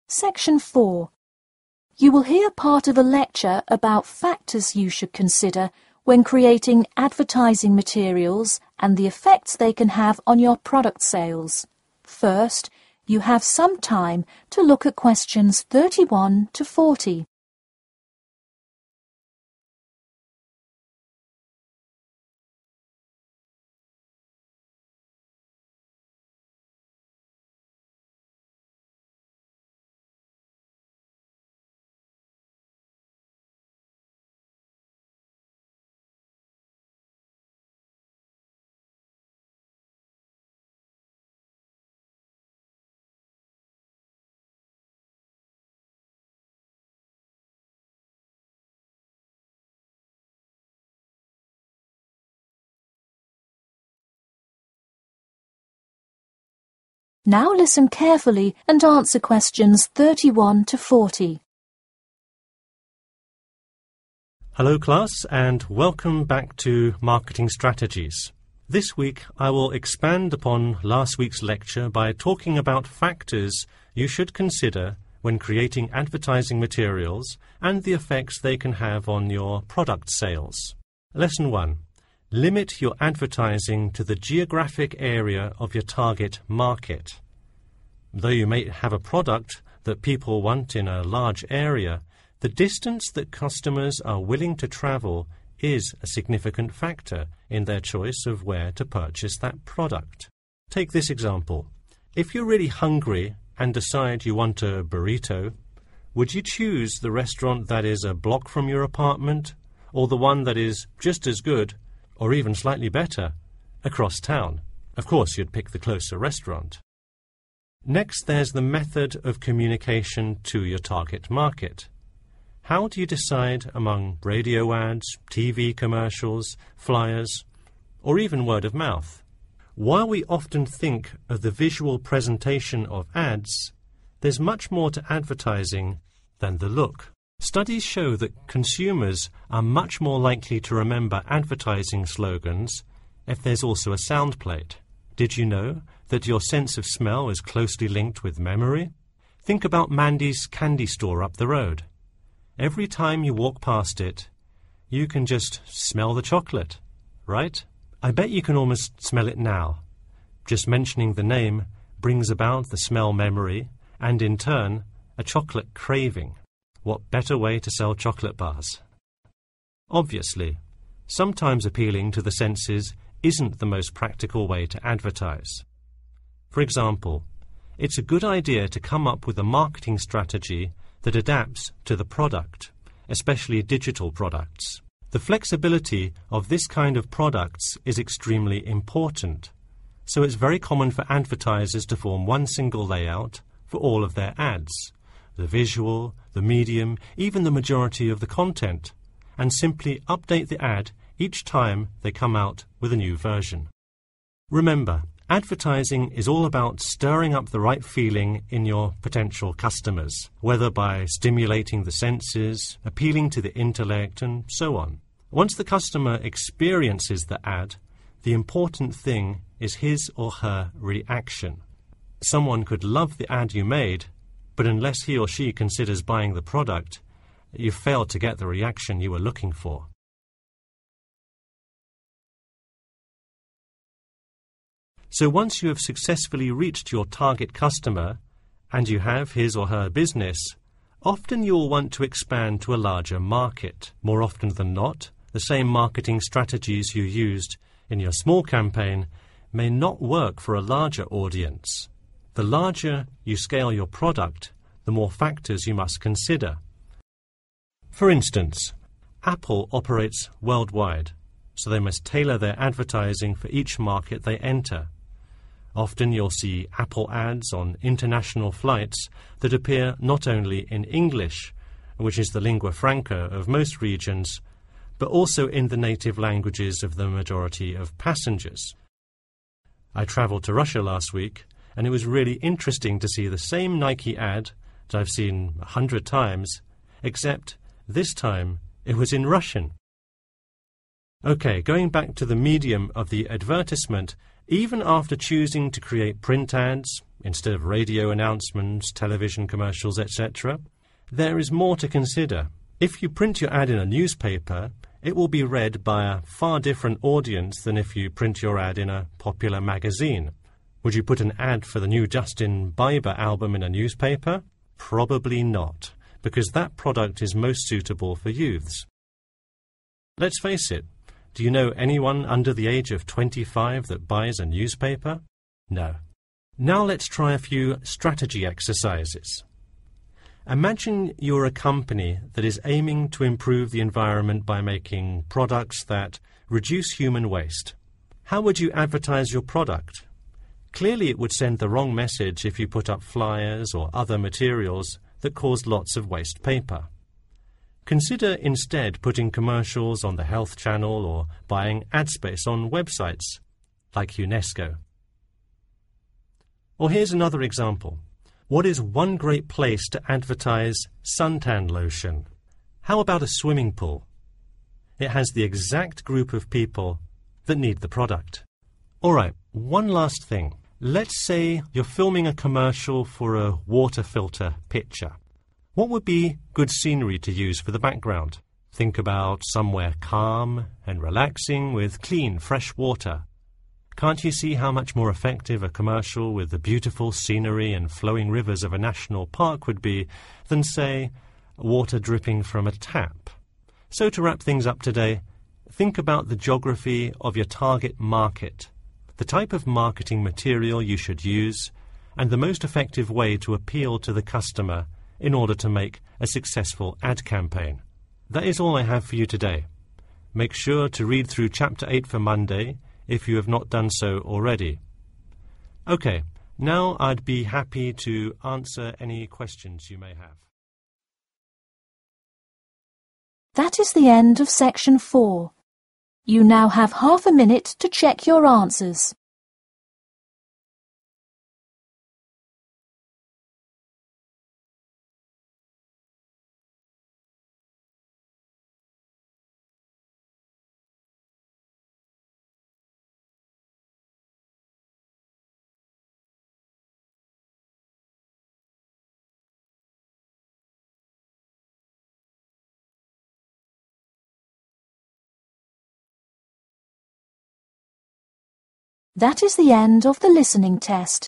Section 4. You will hear part of a lecture about factors you should consider when creating advertising materials and the effects they can have on your product sales. First, you have some time to look at questions 31 to 40. Now listen carefully and answer questions 31 to 40. Hello class, and welcome back to Marketing Strategies. This week I will expand upon last week's lecture by talking about factors you should consider when creating advertising materials and the effects they can have on your product sales. Lesson 1. Limit your advertising to the geographic area of your target market. Though you may have a product that people want in a large area, the distance that customers are willing to travel is a significant factor in their choice of where to purchase that product. Take this example. If you're really hungry and decide you want a burrito, would you choose the restaurant that is a block from your apartment, or the one that is just as good, or even slightly better, across town? Of course, you'd pick the closer restaurant. Next, there's the method of communication to your target market. How do you decide among radio ads, TV commercials, flyers, or even word of mouth? While we often think of the visual presentation of ads, there's much more to advertising than the look. Studies show that consumers are much more likely to remember advertising slogans if there's also a sound plate. Did you know that your sense of smell is closely linked with memory? Think about Mandy's candy store up the road. Every time you walk past it, you can just smell the chocolate, right? I bet you can almost smell it now. Just mentioning the name brings about the smell memory and, in turn, a chocolate craving. What better way to sell chocolate bars? Obviously, sometimes appealing to the senses isn't the most practical way to advertise. For example, it's a good idea to come up with a marketing strategy that adapts to the product, especially digital products. The flexibility of this kind of products is extremely important, so it's very common for advertisers to form one single layout for all of their ads, the visual, the medium, even the majority of the content, and simply update the ad each time they come out with a new version. Remember, advertising is all about stirring up the right feeling in your potential customers, whether by stimulating the senses, appealing to the intellect, and so on. Once the customer experiences the ad, the important thing is his or her reaction. Someone could love the ad you made, but unless he or she considers buying the product, you've failed to get the reaction you were looking for. So once you have successfully reached your target customer, and you have his or her business, often you'll want to expand to a larger market. More often than not, the same marketing strategies you used in your small campaign may not work for a larger audience. The larger you scale your product, the more factors you must consider. For instance, Apple operates worldwide, so they must tailor their advertising for each market they enter. Often you'll see Apple ads on international flights that appear not only in English, which is the lingua franca of most regions, but also in the native languages of the majority of passengers. I travelled to Russia last week, and it was really interesting to see the same Nike ad that I've seen 100 times, except this time it was in Russian. Okay, going back to the medium of the advertisement, even after choosing to create print ads instead of radio announcements, television commercials, etc., there is more to consider. If you print your ad in a newspaper, it will be read by a far different audience than if you print your ad in a popular magazine. Would you put an ad for the new Justin Bieber album in a newspaper? Probably not, because that product is most suitable for youths. Let's face it, do you know anyone under the age of 25 that buys a newspaper? No. Now let's try a few strategy exercises. Imagine you're a company that is aiming to improve the environment by making products that reduce human waste. How would you advertise your product? Clearly it would send the wrong message if you put up flyers or other materials that cause lots of waste paper. Consider instead putting commercials on the Health Channel or buying ad space on websites like UNESCO. Or here's another example. What is one great place to advertise suntan lotion? How about a swimming pool? It has the exact group of people that need the product. All right, one last thing. Let's say you're filming a commercial for a water filter pitcher. What would be good scenery to use for the background? Think about somewhere calm and relaxing with clean, fresh water. Can't you see how much more effective a commercial with the beautiful scenery and flowing rivers of a national park would be than, say, water dripping from a tap? So to wrap things up today, think about the geography of your target market, the type of marketing material you should use, and the most effective way to appeal to the customer in order to make a successful ad campaign. That is all I have for you today. Make sure to read through Chapter 8 for Monday if you have not done so already. Okay, now I'd be happy to answer any questions you may have. That is the end of section 4. You now have half a minute to check your answers. That is the end of the listening test.